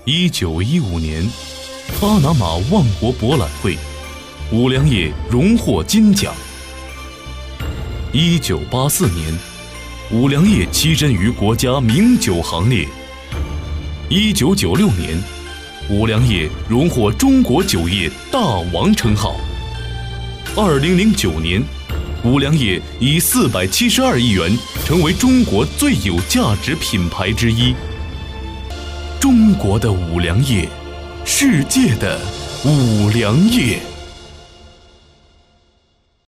1915年，巴拿马万国博览会，五粮液荣获金奖。1984年，五粮液跻身于国家名酒行列。1996年，五粮液荣获中国酒业大王称号。2009年，五粮液以472亿元成为中国最有价值品牌之一。中国的五粮液，世界的五粮液。